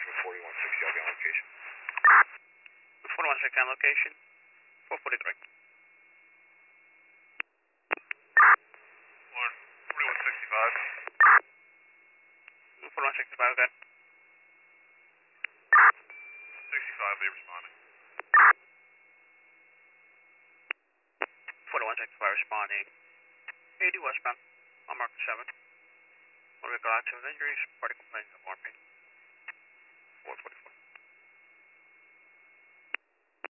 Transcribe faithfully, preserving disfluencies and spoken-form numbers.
forty-one sixty, I'll be on location. forty-one sixty on location. four forty-three. forty-one sixty-five. forty-one sixty-five, okay. sixty-five, be responding. forty-one sixty-five responding. eighty westbound. On marker seven. One vehicle accident with injuries. Party complaints of morphine. four forty.